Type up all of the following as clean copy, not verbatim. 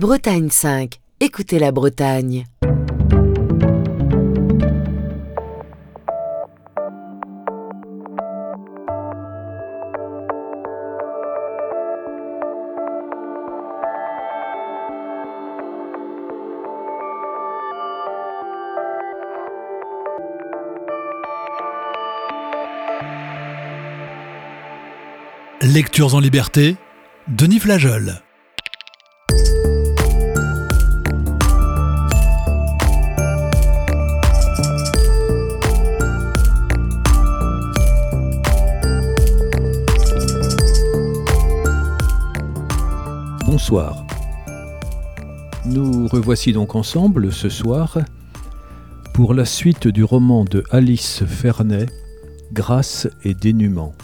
Bretagne 5, écoutez la Bretagne. Lectures en liberté, Denis Flageol. Bonsoir. Nous revoici donc ensemble ce soir pour la suite du roman de Alice Ferney, Grâce et dénûment.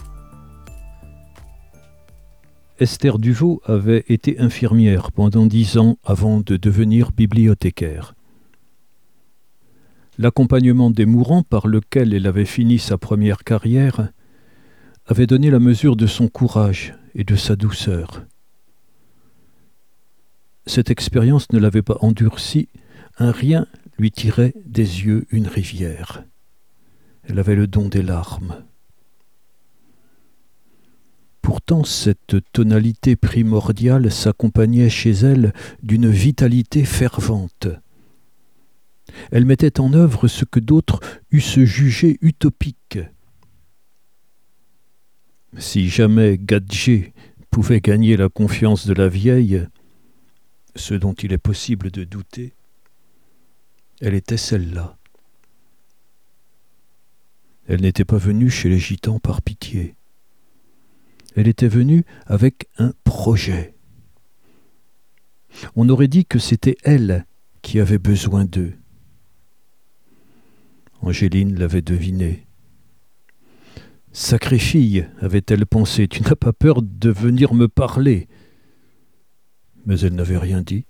Esther Duvaux avait été infirmière pendant 10 ans avant de devenir bibliothécaire. L'accompagnement des mourants par lequel elle avait fini sa première carrière avait donné la mesure de son courage et de sa douceur. Cette expérience ne l'avait pas endurcie, un rien lui tirait des yeux une rivière. Elle avait le don des larmes. Pourtant, cette tonalité primordiale s'accompagnait chez elle d'une vitalité fervente. Elle mettait en œuvre ce que d'autres eussent jugé utopique. Si jamais Gadget pouvait gagner la confiance de la vieille, ce dont il est possible de douter, elle était celle-là. Elle n'était pas venue chez les gitans par pitié. Elle était venue avec un projet. On aurait dit que c'était elle qui avait besoin d'eux. Angéline l'avait deviné. « Sacrée fille, avait-elle pensé, tu n'as pas peur de venir me parler ?» Mais elle n'avait rien dit.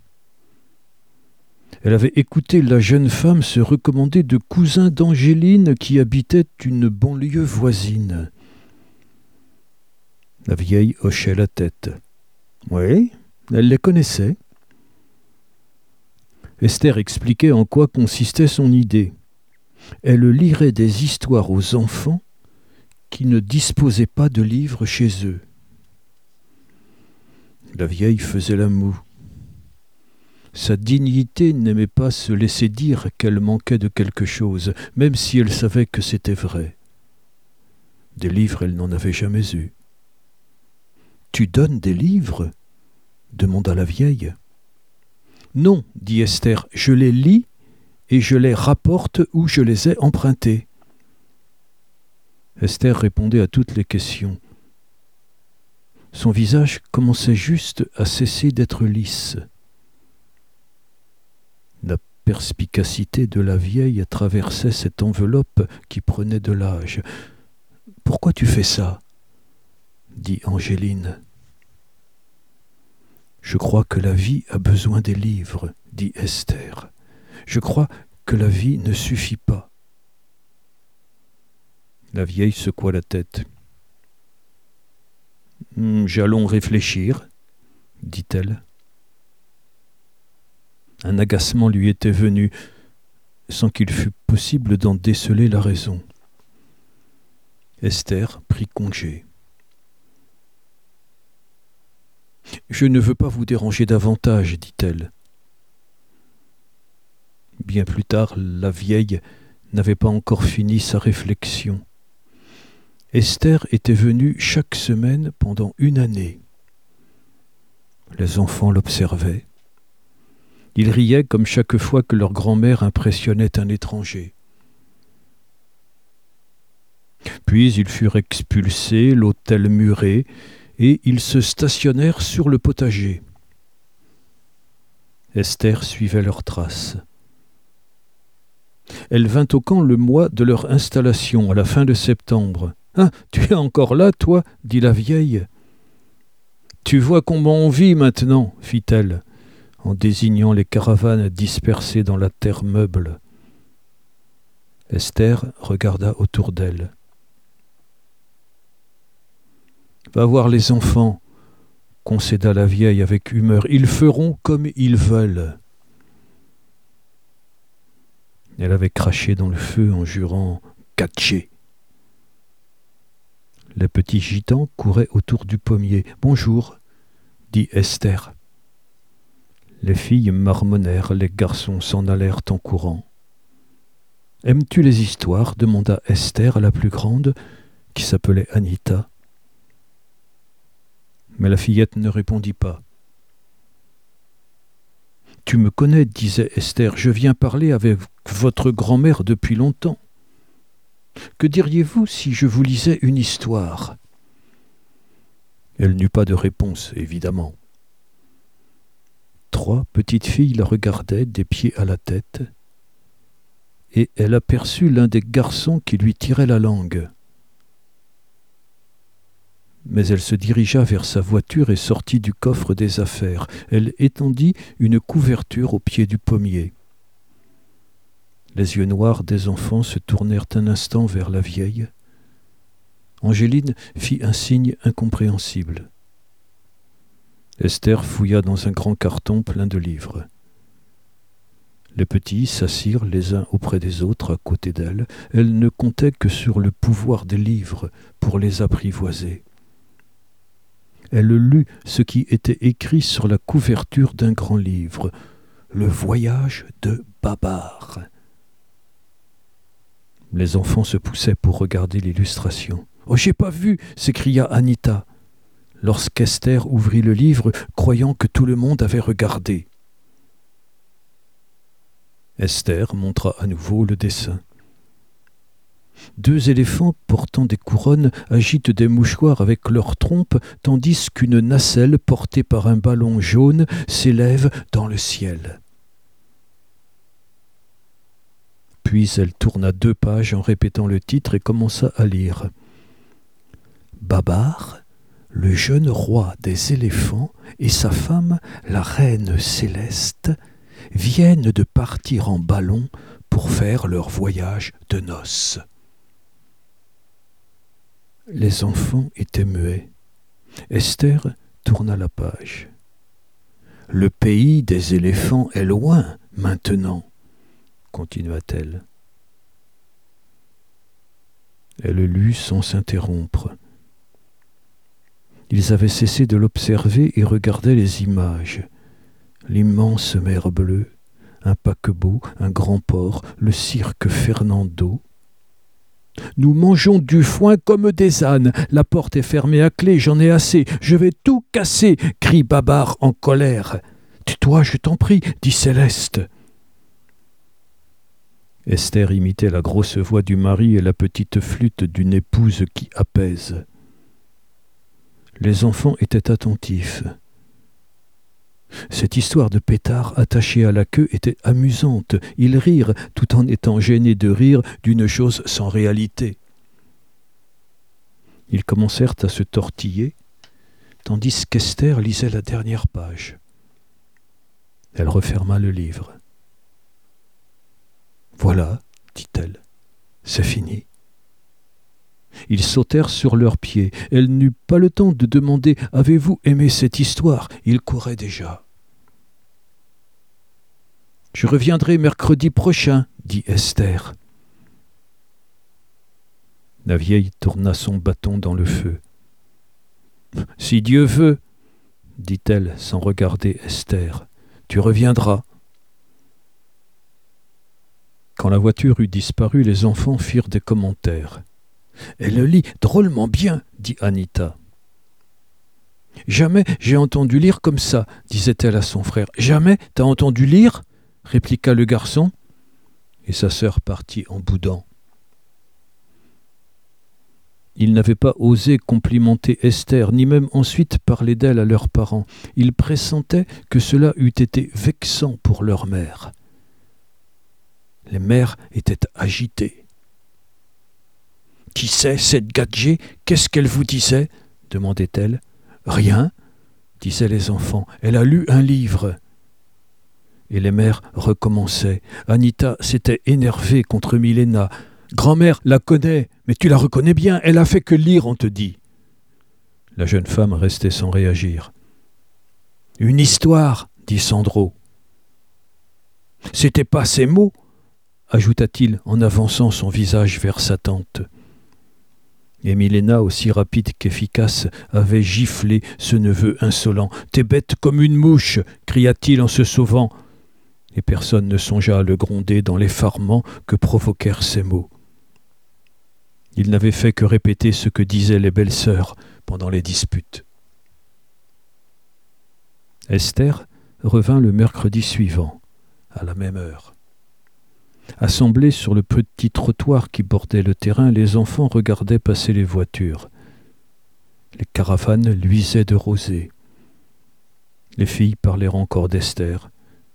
Elle avait écouté la jeune femme se recommander de cousins d'Angéline qui habitaient une banlieue voisine. La vieille hochait la tête. Oui, elle les connaissait. Esther expliquait en quoi consistait son idée. Elle lirait des histoires aux enfants qui ne disposaient pas de livres chez eux. La vieille faisait la moue. Sa dignité n'aimait pas se laisser dire qu'elle manquait de quelque chose, même si elle savait que c'était vrai. Des livres, elle n'en avait jamais eu. « Tu donnes des livres ?» demanda la vieille. « Non, dit Esther, je les lis et je les rapporte où je les ai empruntés. » Esther répondait à toutes les questions. Son visage commençait juste à cesser d'être lisse. La perspicacité de la vieille traversait cette enveloppe qui prenait de l'âge. « Pourquoi tu fais ça ?» dit Angéline. « Je crois que la vie a besoin des livres, dit Esther. Je crois que la vie ne suffit pas. » La vieille secoua la tête. « J'allons réfléchir, dit-elle. Un agacement lui était venu, sans qu'il fût possible d'en déceler la raison. Esther prit congé. « Je ne veux pas vous déranger davantage, dit-elle. » Bien plus tard, la vieille n'avait pas encore fini sa réflexion. Esther était venue chaque semaine pendant 1 année. Les enfants l'observaient. Ils riaient comme chaque fois que leur grand-mère impressionnait un étranger. Puis ils furent expulsés, l'hôtel muré, et ils se stationnèrent sur le potager. Esther suivait leurs traces. Elle vint au camp le mois de leur installation, à la fin de septembre. « Ah, tu es encore là, toi ?» dit la vieille. « Tu vois comment on vit maintenant ?» fit-elle, en désignant les caravanes dispersées dans la terre meuble. Esther regarda autour d'elle. « Va voir les enfants. concéda la vieille avec humeur. « Ils feront comme ils veulent. » Elle avait craché dans le feu en jurant « Catché !» Les petits gitans couraient autour du pommier. « Bonjour !» dit Esther. Les filles marmonnèrent, les garçons s'en allèrent en courant. « Aimes-tu les histoires ?» demanda Esther à la plus grande, qui s'appelait Anita. Mais la fillette ne répondit pas. « Tu me connais, disait Esther, je viens parler avec votre grand-mère depuis longtemps. Que diriez-vous si je vous lisais une histoire ?» Elle n'eut pas de réponse, évidemment. 3 petites filles la regardaient des pieds à la tête, et elle aperçut l'un des garçons qui lui tirait la langue. Mais elle se dirigea vers sa voiture et sortit du coffre des affaires. Elle étendit une couverture au pied du pommier. Les yeux noirs des enfants se tournèrent un instant vers la vieille. Angéline fit un signe incompréhensible. Esther fouilla dans un grand carton plein de livres. Les petits s'assirent les uns auprès des autres à côté d'elle. Elle ne comptait que sur le pouvoir des livres pour les apprivoiser. Elle lut ce qui était écrit sur la couverture d'un grand livre, « Le voyage de Babar ». Les enfants se poussaient pour regarder l'illustration. « Oh, j'ai pas vu !» s'écria Anita, lorsqu'Esther ouvrit le livre, croyant que tout le monde avait regardé. Esther montra à nouveau le dessin. 2 éléphants portant des couronnes agitent des mouchoirs avec leurs trompes, tandis qu'une nacelle portée par un ballon jaune s'élève dans le ciel. Puis elle tourna 2 pages en répétant le titre et commença à lire. Babar, le jeune roi des éléphants, et sa femme, la reine céleste, viennent de partir en ballon pour faire leur voyage de noces. Les enfants étaient muets. Esther tourna la page. « Le pays des éléphants est loin maintenant, » continua-t-elle. Elle lut sans s'interrompre. Ils avaient cessé de l'observer et regardaient les images. L'immense mer bleue, un paquebot, un grand port, le cirque Fernando. « Nous mangeons du foin comme des ânes. La porte est fermée à clé, j'en ai assez. Je vais tout casser !» crie Babar en colère. « Tais-toi, je t'en prie, » dit Céleste. Esther imitait la grosse voix du mari et la petite flûte d'une épouse qui apaise. Les enfants étaient attentifs. Cette histoire de pétard attaché à la queue était amusante. Ils rirent tout en étant gênés de rire d'une chose sans réalité. Ils commencèrent à se tortiller, tandis qu'Esther lisait la dernière page. Elle referma le livre. « Voilà, dit-elle, c'est fini. » Ils sautèrent sur leurs pieds. Elle n'eut pas le temps de demander « Avez-vous aimé cette histoire ?» Ils couraient déjà. « Je reviendrai mercredi prochain, » dit Esther. La vieille tourna son bâton dans le feu. « Si Dieu veut, » dit-elle sans regarder Esther, « tu reviendras. » Quand la voiture eut disparu, les enfants firent des commentaires. « Elle le lit drôlement bien, » dit Anita. « Jamais j'ai entendu lire comme ça, » disait-elle à son frère. « Jamais t'as entendu lire ?» répliqua le garçon, et sa sœur partit en boudant. Ils n'avaient pas osé complimenter Esther, ni même ensuite parler d'elle à leurs parents. Ils pressentaient que cela eût été vexant pour leur mère. Les mères étaient agitées. « Qui c'est, cette gadget? Qu'est-ce qu'elle vous disait ?» demandait-elle. « Rien, » disaient les enfants. « Elle a lu un livre. » Et les mères recommençaient. Anita s'était énervée contre Milena. « Grand-mère la connaît, mais tu la reconnais bien, elle a fait que lire, on te dit. » La jeune femme restait sans réagir. Une histoire, dit Sandro. C'était pas ces mots, ajouta-t-il en avançant son visage vers sa tante. Et Milena, aussi rapide qu'efficace, avait giflé ce neveu insolent. « T'es bête comme une mouche !» cria-t-il en se sauvant. Et personne ne songea à le gronder dans l'effarement que provoquèrent ces mots. Il n'avait fait que répéter ce que disaient les belles-sœurs pendant les disputes. Esther revint le mercredi suivant, à la même heure. Assemblés sur le petit trottoir qui bordait le terrain, les enfants regardaient passer les voitures. Les caravanes luisaient de rosée. Les filles parlèrent encore d'Esther.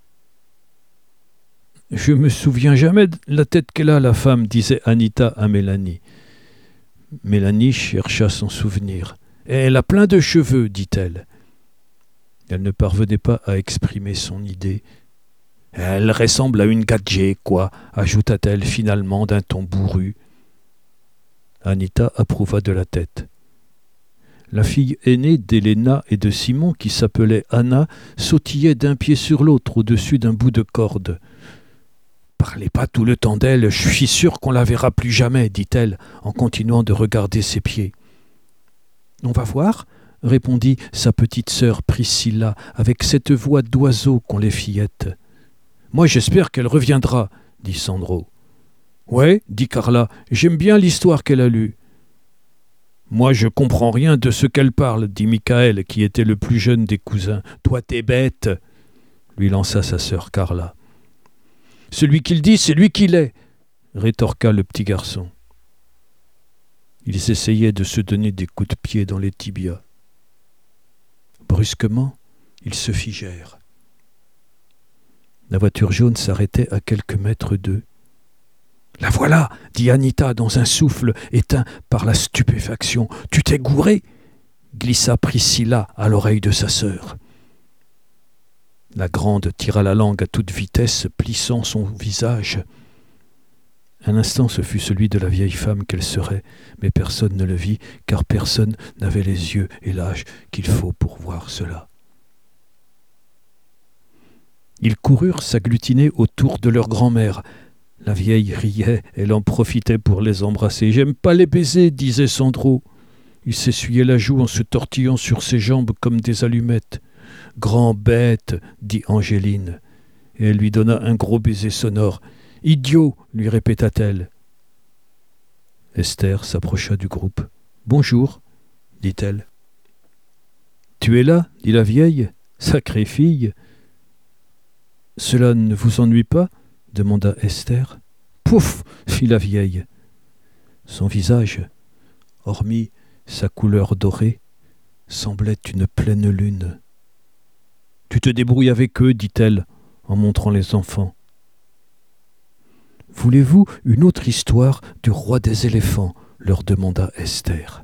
« Je me souviens jamais de la tête qu'elle a, la femme, » disait Anita à Mélanie. Mélanie chercha son souvenir. « Elle a plein de cheveux, dit-elle. » Elle ne parvenait pas à exprimer son idée. « Elle ressemble à une gadget, quoi, » ajouta-t-elle finalement d'un ton bourru. Anita approuva de la tête. La fille aînée d'Héléna et de Simon, qui s'appelait Anna, sautillait d'un pied sur l'autre au-dessus d'un bout de corde. « Parlez pas tout le temps d'elle, je suis sûre qu'on la verra plus jamais, » dit-elle, en continuant de regarder ses pieds. « On va voir ?» répondit sa petite sœur Priscilla, avec cette voix d'oiseau qu'ont les fillettes. « Moi, j'espère qu'elle reviendra, » dit Sandro. « Ouais, » dit Carla, « j'aime bien l'histoire qu'elle a lue. »« Moi, je comprends rien de ce qu'elle parle, » dit Michael, qui était le plus jeune des cousins. « Toi, t'es bête !» lui lança sa sœur Carla. « Celui qu'il dit, c'est lui qu'il est !» rétorqua le petit garçon. Ils essayaient de se donner des coups de pied dans les tibias. Brusquement, ils se figèrent. La voiture jaune s'arrêtait à quelques mètres d'eux. « La voilà !» dit Anita dans un souffle éteint par la stupéfaction. « Tu t'es gouré ?» glissa Priscilla à l'oreille de sa sœur. La grande tira la langue à toute vitesse, plissant son visage. Un instant, ce fut celui de la vieille femme qu'elle serait, mais personne ne le vit, car personne n'avait les yeux et l'âge qu'il faut pour voir cela. Ils coururent s'agglutiner autour de leur grand-mère. La vieille riait, elle en profitait pour les embrasser. « J'aime pas les baisers, » disait Sandro. Il s'essuyait la joue en se tortillant sur ses jambes comme des allumettes. « Grand bête, » dit Angéline, et elle lui donna un gros baiser sonore. « Idiot, » lui répéta-t-elle. Esther s'approcha du groupe. « Bonjour, » dit-elle. « Tu es là ?» dit la vieille. « Sacrée fille !»« Cela ne vous ennuie pas ?» demanda Esther. « Pouf !» fit la vieille. Son visage, hormis sa couleur dorée, semblait une pleine lune. « Tu te débrouilles avec eux, dit-elle, en montrant les enfants. « Voulez-vous une autre histoire du roi des éléphants ?» leur demanda Esther.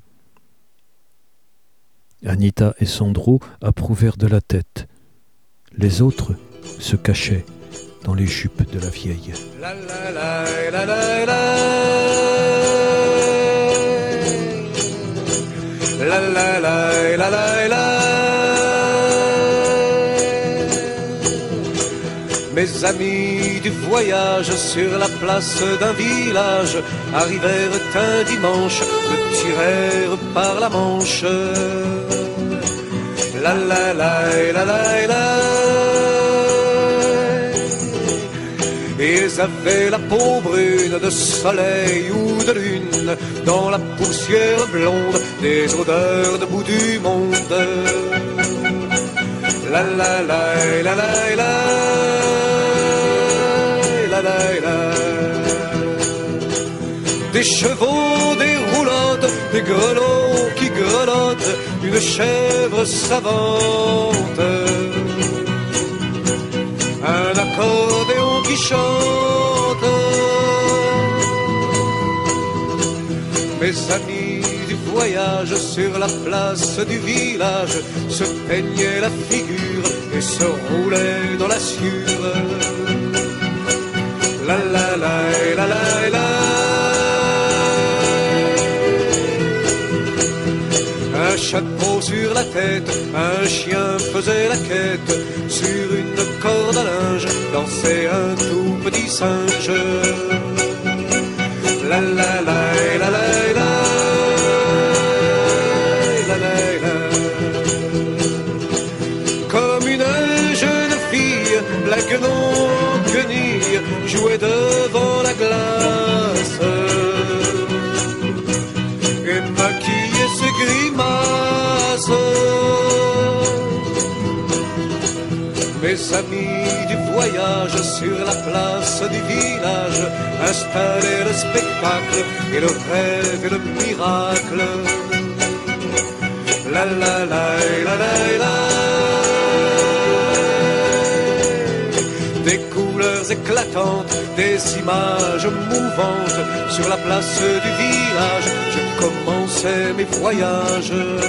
Anita et Sandro approuvèrent de la tête. Les autres se cachaient dans les jupes de la vieille. La la la la la la. La la la la la la. Mes amis du voyage sur la place d'un village arrivèrent un dimanche, me tirèrent par la manche. La la la la la la. Ils avaient la peau brune de soleil ou de lune, dans la poussière blonde des odeurs de bout du monde. La la la la la la. Des chevaux, des roulottes, des grelots qui grelottent, une chèvre savante, un accordéon qui chante. Mes amis du voyage sur la place du village se peignaient la figure et se roulaient dans la sueur. La la la la la la. Un chapeau sur la tête, un chien faisait la quête. Sur une corde à linge, dansait un tout petit singe. La la la la la la la la la. Comme une jeune fille, la guenille jouait devant la glace et maquillait ses grimaces. Mes amis du voyage sur la place du village installaient le spectacle et le rêve et le miracle. La la la la la la. Des couleurs éclatantes, des images mouvantes sur la place du village. Je commençais mes voyages.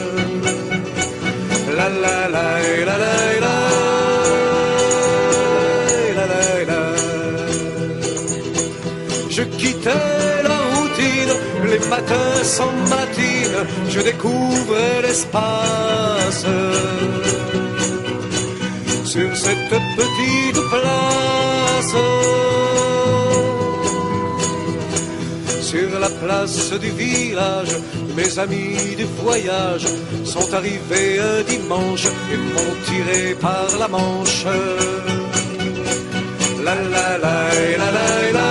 La la la la la la. Je quittais la routine, les matins sans matine, je découvrais l'espace. Sur cette petite place, sur la place du village, mes amis du voyage sont arrivés un dimanche et m'ont tiré par la manche. La la la la la la.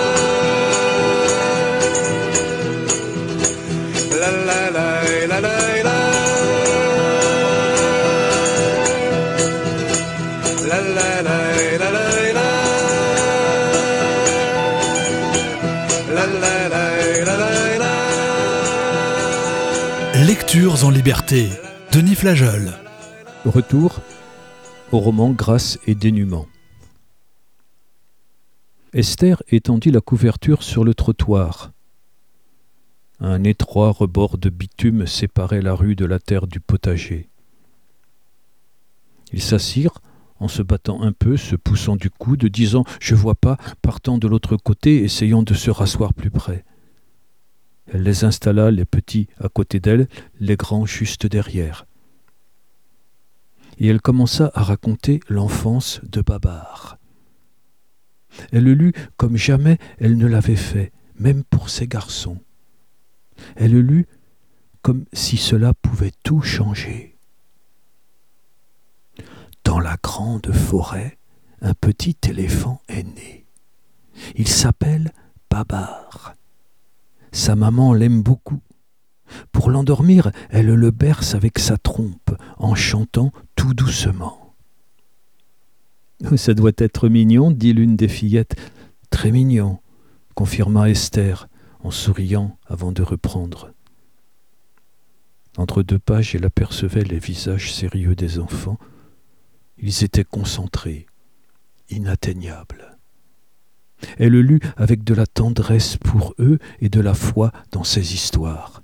La la la la la la. La la la la la la. La la la la la la. Lectures en liberté. Denis Flageol. Retour au roman Grâce et dénûment. Esther étendit la couverture sur le trottoir. Un étroit rebord de bitume séparait la rue de la terre du potager. Ils s'assirent en se battant un peu, se poussant du coude, disant « Je vois pas », partant de l'autre côté, essayant de se rasseoir plus près. Elle les installa, les petits à côté d'elle, les grands juste derrière. Et elle commença à raconter l'enfance de Babar. Elle le lut comme jamais elle ne l'avait fait, même pour ses garçons. Elle le lut comme si cela pouvait tout changer. Dans la grande forêt, un petit éléphant est né. Il s'appelle Babar. Sa maman l'aime beaucoup. Pour l'endormir, elle le berce avec sa trompe, en chantant tout doucement. « Ça doit être mignon, » dit l'une des fillettes. « Très mignon, » confirma Esther, en souriant avant de reprendre. Entre deux pages, elle apercevait les visages sérieux des enfants. Ils étaient concentrés, inatteignables. Elle le lut avec de la tendresse pour eux et de la foi dans ces histoires.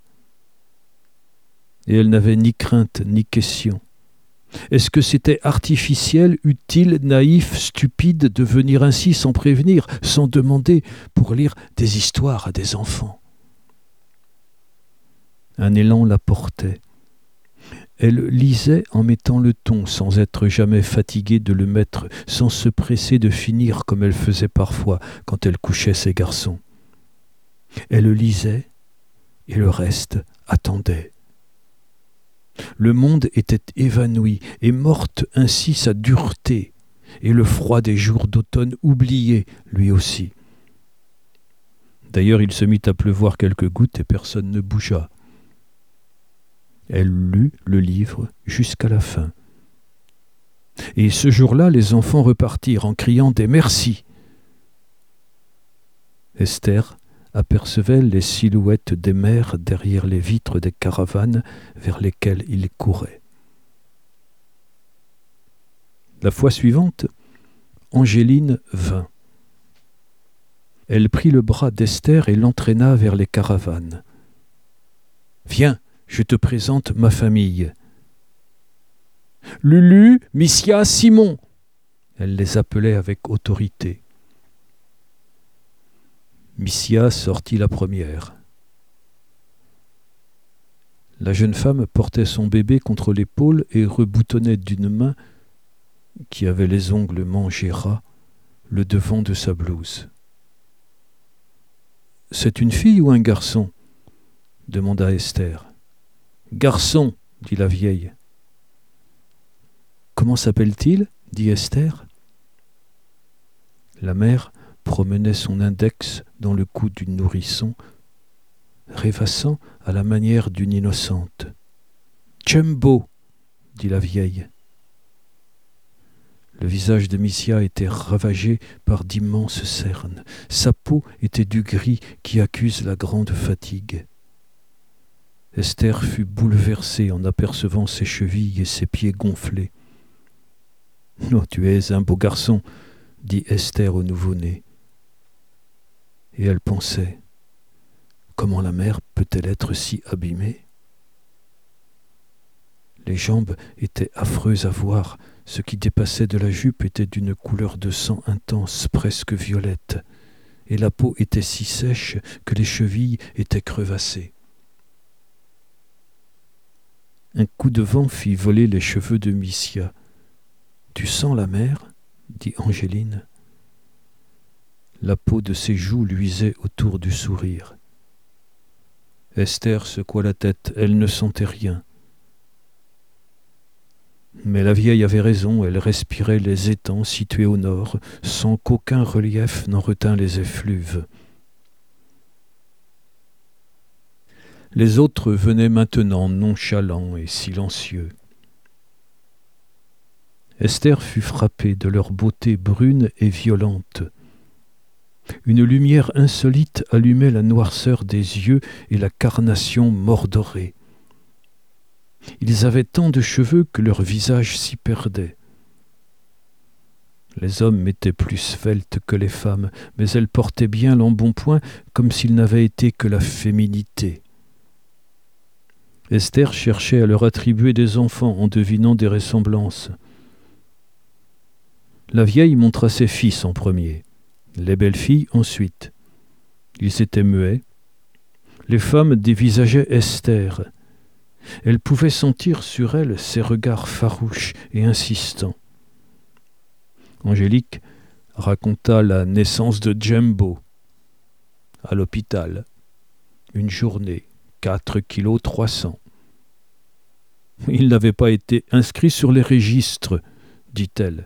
Et elle n'avait ni crainte ni question. Est-ce que c'était artificiel, utile, naïf, stupide de venir ainsi sans prévenir, sans demander, pour lire des histoires à des enfants ? Un élan la portait. Elle lisait en mettant le ton, sans être jamais fatiguée de le mettre, sans se presser de finir comme elle faisait parfois quand elle couchait ses garçons. Elle lisait et le reste attendait. Le monde était évanoui et morte ainsi sa dureté, et le froid des jours d'automne oublié lui aussi. D'ailleurs, il se mit à pleuvoir quelques gouttes et personne ne bougea. Elle lut le livre jusqu'à la fin. Et ce jour-là, les enfants repartirent en criant des merci. Esther apercevait les silhouettes des mères derrière les vitres des caravanes vers lesquelles ils couraient. La fois suivante, Angéline vint. Elle prit le bras d'Esther et l'entraîna vers les caravanes. « Viens, je te présente ma famille. »« Lulu, Missia, Simon !» Elle les appelait avec autorité. Missia sortit la première. La jeune femme portait son bébé contre l'épaule et reboutonnait d'une main, qui avait les ongles mangés ras, le devant de sa blouse. « C'est une fille ou un garçon ?» demanda Esther. « Garçon, » dit la vieille. « Comment s'appelle-t-il » dit Esther. La mère promenait son index dans le cou du nourrisson, rêvassant à la manière d'une innocente. « Jumbo » dit la vieille. Le visage de Missia était ravagé par d'immenses cernes. Sa peau était du gris qui accuse la grande fatigue. Esther fut bouleversée en apercevant ses chevilles et ses pieds gonflés. « Oh, tu es un beau garçon » dit Esther au nouveau-né. Et elle pensait, comment la mère peut-elle être si abîmée ? Les jambes étaient affreuses à voir, ce qui dépassait de la jupe était d'une couleur de sang intense, presque violette, et la peau était si sèche que les chevilles étaient crevassées. Un coup de vent fit voler les cheveux de Missia. « Tu sens la mer ?» dit Angéline. La peau de ses joues luisait autour du sourire. Esther secoua la tête, elle ne sentait rien. Mais la vieille avait raison, elle respirait les étangs situés au nord, sans qu'aucun relief n'en retînt les effluves. Les autres venaient maintenant nonchalants et silencieux. Esther fut frappée de leur beauté brune et violente. Une lumière insolite allumait la noirceur des yeux et la carnation mordorée. Ils avaient tant de cheveux que leur visage s'y perdait. Les hommes étaient plus sveltes que les femmes, mais elles portaient bien l'embonpoint comme s'ils n'avaient été que la féminité. Esther cherchait à leur attribuer des enfants en devinant des ressemblances. La vieille montra ses fils en premier, les belles filles ensuite. Ils étaient muets. Les femmes dévisageaient Esther. Elle pouvait sentir sur elle ses regards farouches et insistants. Angélique raconta la naissance de Jumbo. À l'hôpital, une journée, 4 kg 300. Il n'avait pas été inscrit sur les registres, dit-elle.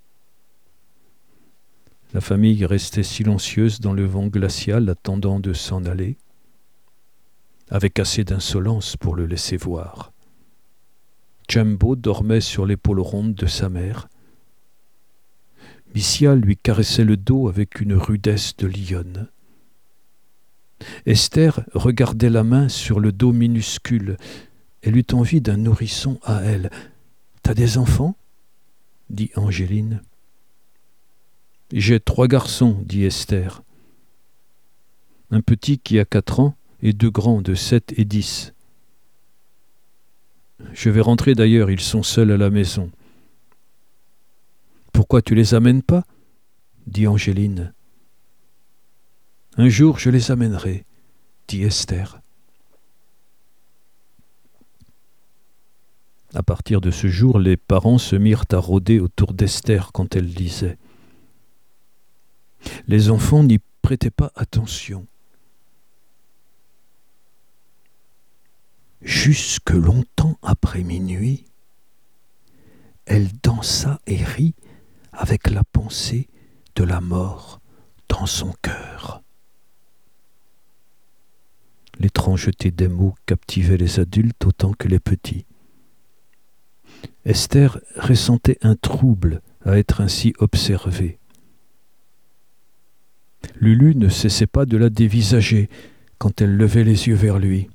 La famille restait silencieuse dans le vent glacial, attendant de s'en aller, avec assez d'insolence pour le laisser voir. Jumbo dormait sur l'épaule ronde de sa mère. Missia lui caressait le dos avec une rudesse de lionne. Esther regardait la main sur le dos minuscule. Elle eut envie d'un nourrisson à elle. « T'as des enfants ?» dit Angéline. « J'ai 3 garçons, » dit Esther. « Un petit qui a 4 ans et 2 grands de 7 et 10. Je vais rentrer d'ailleurs, ils sont seuls à la maison. »« Pourquoi tu les amènes pas ?» dit Angéline. « Un jour je les amènerai, » dit Esther. À partir de ce jour, les parents se mirent à rôder autour d'Esther quand elle lisait. Les enfants n'y prêtaient pas attention. Jusque longtemps après minuit, elle dansa et rit avec la pensée de la mort dans son cœur. L'étrangeté des mots captivait les adultes autant que les petits. Esther ressentait un trouble à être ainsi observée. Lulu ne cessait pas de la dévisager quand elle levait les yeux vers lui.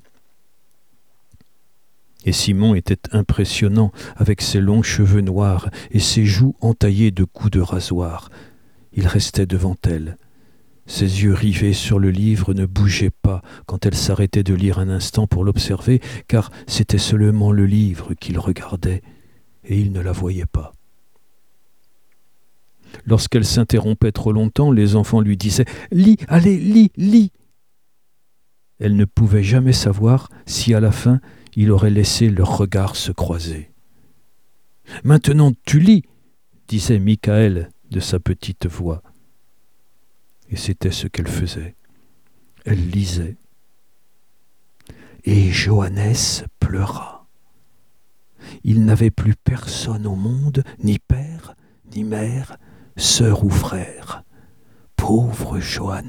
Et Simon était impressionnant avec ses longs cheveux noirs et ses joues entaillées de coups de rasoir. Il restait devant elle. Ses yeux rivés sur le livre ne bougeaient pas quand elle s'arrêtait de lire un instant pour l'observer, car c'était seulement le livre qu'il regardait, et il ne la voyait pas. Lorsqu'elle s'interrompait trop longtemps, les enfants lui disaient « Lis, allez, lis, lis !» elle ne pouvait jamais savoir si à la fin il aurait laissé leurs regards se croiser. « Maintenant tu lis !» disait Michael de sa petite voix. Et c'était ce qu'elle faisait. Elle lisait. Et Johannes pleura. Il n'avait plus personne au monde, ni père, ni mère, sœur ou frère. Pauvre Johannes.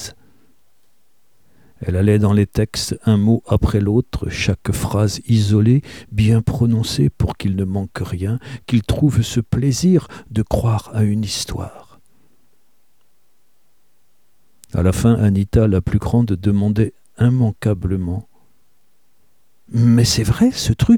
Elle allait dans les textes un mot après l'autre, chaque phrase isolée, bien prononcée pour qu'il ne manque rien, qu'il trouve ce plaisir de croire à une histoire. À la fin, Anita, la plus grande, demandait immanquablement « Mais c'est vrai, ce truc ?»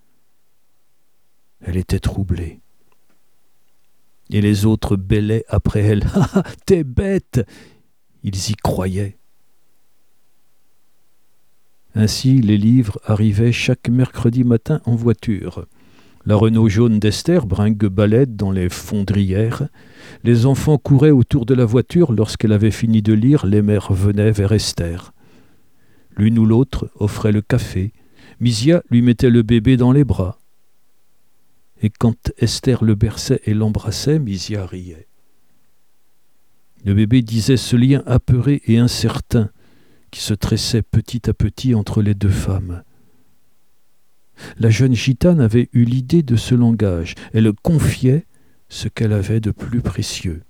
Elle était troublée. Et les autres bêlaient après elle. « Ah, t'es bête !» Ils y croyaient. Ainsi, les livres arrivaient chaque mercredi matin en voiture. La Renault jaune d'Esther brinque-ballait dans les fondrières. Les enfants couraient autour de la voiture. Lorsqu'elle avait fini de lire, les mères venaient vers Esther. L'une ou l'autre offrait le café. Misia lui mettait le bébé dans les bras. Et quand Esther le berçait et l'embrassait, Misia riait. Le bébé disait ce lien apeuré et incertain qui se tressait petit à petit entre les deux femmes. La jeune gitane avait eu l'idée de ce langage. Elle confiait ce qu'elle avait de plus précieux.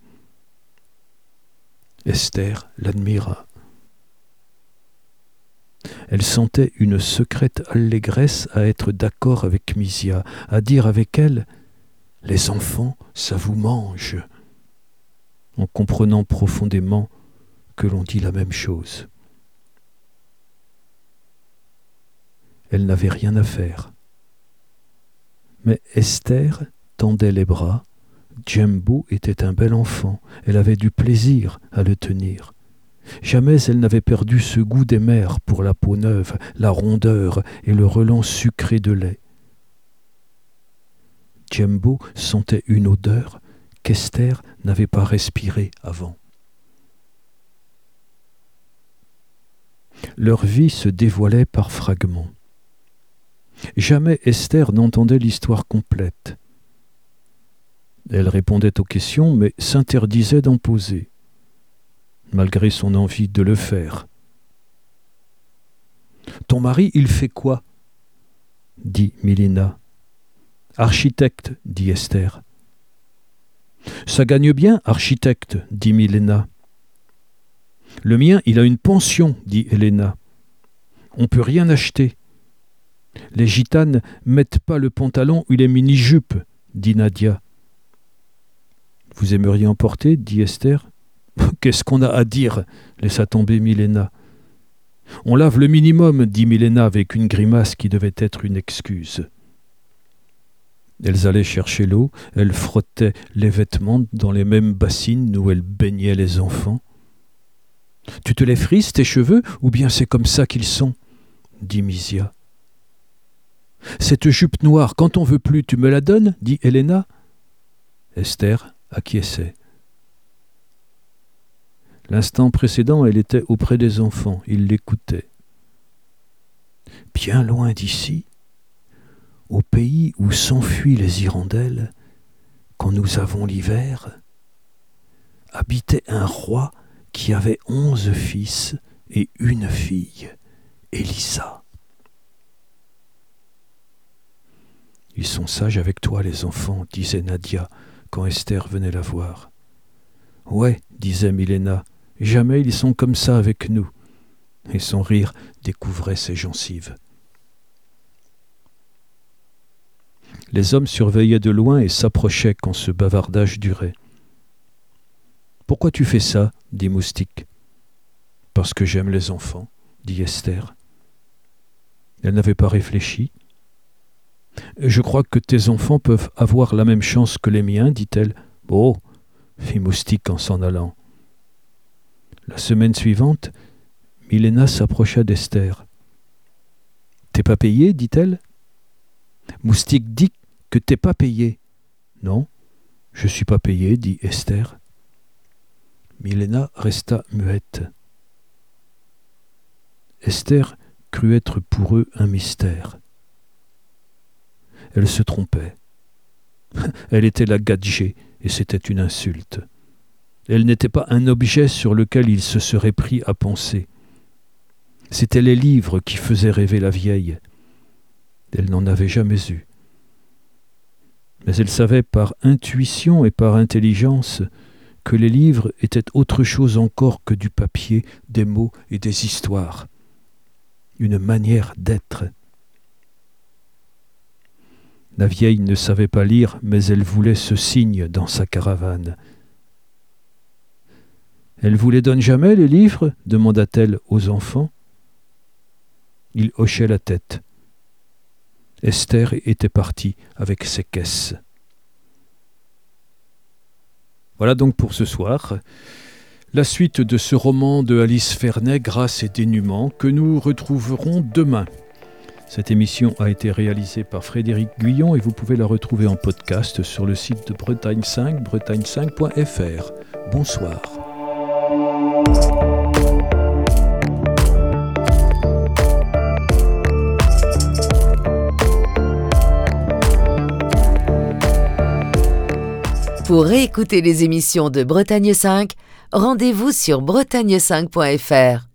Esther l'admira. Elle sentait une secrète allégresse à être d'accord avec Misia, à dire avec elle « Les enfants, ça vous mange », en comprenant profondément que l'on dit la même chose. Elle n'avait rien à faire. Mais Esther tendait les bras. Jumbo était un bel enfant. Elle avait du plaisir à le tenir. Jamais elle n'avait perdu ce goût des mères pour la peau neuve, la rondeur et le relent sucré de lait. Jumbo sentait une odeur qu'Esther n'avait pas respirée avant. Leur vie se dévoilait par fragments. Jamais Esther n'entendait l'histoire complète. Elle répondait aux questions, mais s'interdisait d'en poser, malgré son envie de le faire. « Ton mari, il fait quoi ?» dit Milena. « Architecte, dit Esther. « Ça gagne bien, architecte, dit Milena. « Le mien, il a une pension, dit Helena. « On peut rien acheter. » Les gitanes mettent pas le pantalon ou les mini-jupes, dit Nadia. « Vous aimeriez en porter, dit Esther. « Qu'est-ce qu'on a à dire ?» laissa tomber Milena. « On lave le minimum, dit Milena avec une grimace qui devait être une excuse. Elles allaient chercher l'eau, elles frottaient les vêtements dans les mêmes bassines où elles baignaient les enfants. « Tu te les frises, tes cheveux, ou bien c'est comme ça qu'ils sont ?» dit Misia. « Cette jupe noire, quand on veut plus, tu me la donnes ?» dit Helena. Esther acquiesçait. L'instant précédent, elle était auprès des enfants. Ils l'écoutaient. Bien loin d'ici, au pays où s'enfuient les hirondelles, quand nous avons l'hiver, habitait un roi qui avait 11 fils et une fille, Élisa. « Ils sont sages avec toi, les enfants, » disait Nadia, quand Esther venait la voir. « Ouais, » disait Milena, « jamais ils sont comme ça avec nous. » Et son rire découvrait ses gencives. Les hommes surveillaient de loin et s'approchaient quand ce bavardage durait. « Pourquoi tu fais ça ?» dit Moustique. « Parce que j'aime les enfants, » dit Esther. Elle n'avait pas réfléchi. « Je crois que tes enfants peuvent avoir la même chance que les miens, dit-elle. « Oh !» fit Moustique en s'en allant. La semaine suivante, Milena s'approcha d'Esther. « T'es pas payé, dit-elle. Moustique dit que t'es pas payé. Non, je suis pas payé, dit Esther. Milena resta muette. Esther crut être pour eux un mystère. Elle se trompait. Elle était la gadgée, et c'était une insulte. Elle n'était pas un objet sur lequel il se serait pris à penser. C'étaient les livres qui faisaient rêver la vieille. Elle n'en avait jamais eu. Mais elle savait par intuition et par intelligence que les livres étaient autre chose encore que du papier, des mots et des histoires. Une manière d'être. La vieille ne savait pas lire, mais elle voulait ce signe dans sa caravane. « Elle vous les donne jamais, les livres ?» demanda-t-elle aux enfants. Ils hochaient la tête. Esther était partie avec ses caisses. Voilà donc pour ce soir. La suite de ce roman de Alice Vernet, Grâce et dénuement, que nous retrouverons demain. Cette émission a été réalisée par Frédéric Guyon et vous pouvez la retrouver en podcast sur le site de Bretagne 5, bretagne5.fr. Bonsoir. Pour réécouter les émissions de Bretagne 5, rendez-vous sur bretagne5.fr.